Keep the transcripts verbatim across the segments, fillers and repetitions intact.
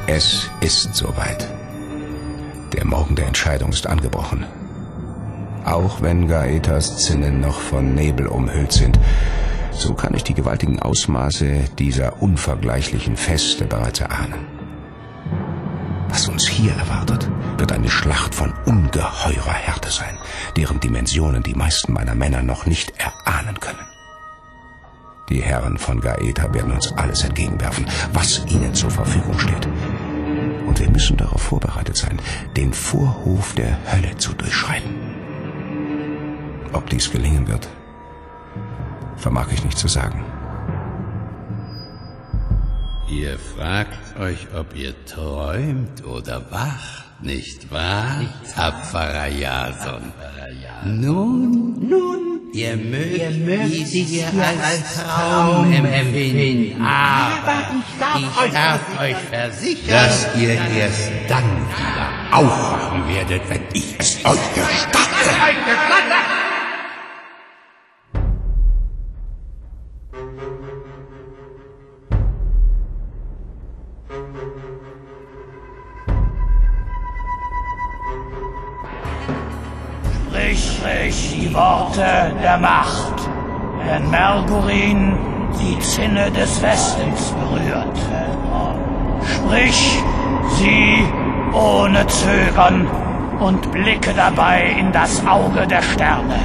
Es ist soweit. Der Morgen der Entscheidung ist angebrochen. Auch wenn Gaetas Zinnen noch von Nebel umhüllt sind, so kann ich die gewaltigen Ausmaße dieser unvergleichlichen Feste bereits erahnen. Was uns hier erwartet, wird eine Schlacht von ungeheurer Härte sein, deren Dimensionen die meisten meiner Männer noch nicht erahnen können. Die Herren von Gaeta werden uns alles entgegenwerfen, was ihnen zur Verfügung steht. Und wir müssen darauf vorbereitet sein, den Vorhof der Hölle zu durchschreiten. Ob dies gelingen wird, vermag ich nicht zu sagen. Ihr fragt euch, ob ihr träumt oder wacht, nicht wahr, tapferer Jason? Nun, nun, ihr mögt, ihr mögt dies hier als Traum empfinden, aber ich darf euch versichern, dass ihr erst dann wieder aufwachen werdet, wenn ich es euch gestatte. Sprich, sprich die Worte der Macht, wenn Mergurin die Zinne des Westens berührt. Sprich sie ohne Zögern und blicke dabei in das Auge der Sterne.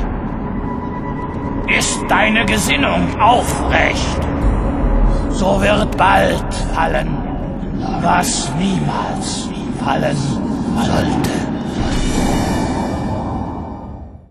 Ist deine Gesinnung aufrecht, so wird bald fallen, was niemals fallen sollte.